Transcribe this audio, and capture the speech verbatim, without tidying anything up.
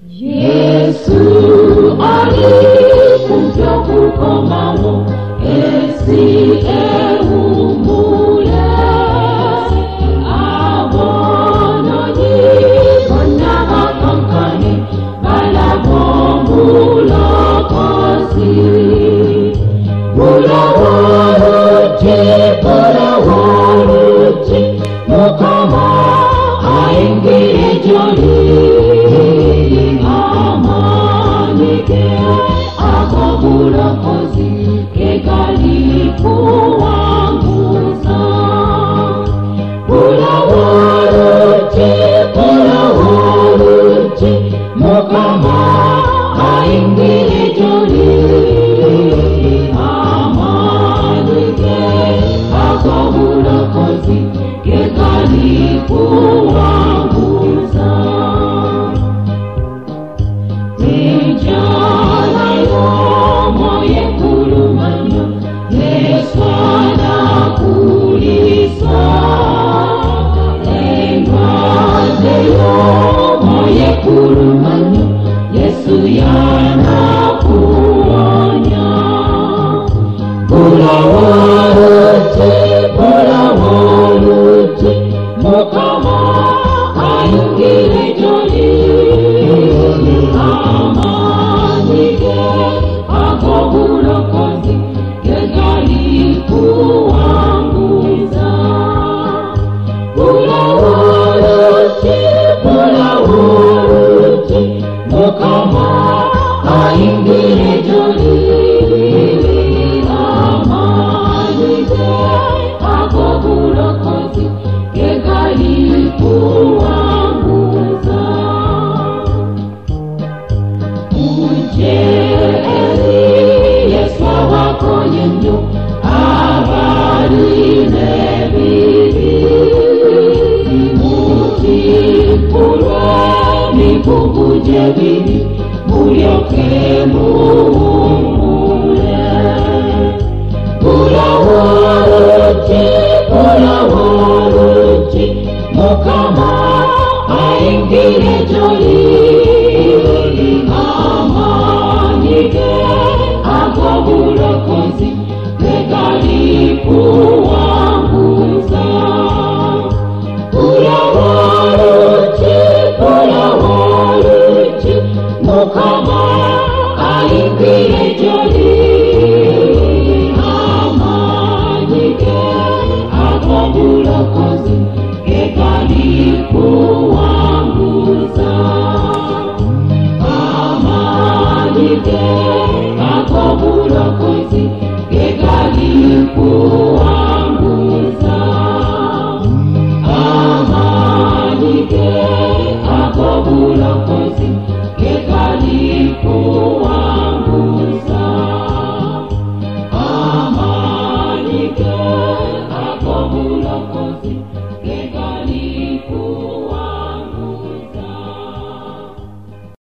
Yesu alikuja kukomamo esi eumule abono nyikona makankani balabombulo kosi bula waruti bula waruti mukama aingiri joli akabula kozi kegali kuwanguza bula waruti bula waruti mukama aingiri joli amanike akabula kozi kegali kuwanguza Nijana yomo yekulumanya Yeswana kulisa Engwaze yomo yekulumanya Yesu yana kuwanya Bula waruti, bula waruti Mukama ayungire joli amanike akobula kozi kegali kuwanguza bula waruti bula waruti mukama ayingire joli amanike akobula kozi kegali kuwanguza Yesu wakonyenyo abali nebibi muti pulwa mikubuje bibi mulyoke muhumule bula waruti bula waruti mukama aingire joli akabula kozi kegali kuwanguza bula waruti bula waruti mukama aingire joli amanike akabula kozi kegali kuwanguza amanike akabula kozi kegali kuwanguza amanike akabula kozi kegali kuwanguza amanike akabula kozi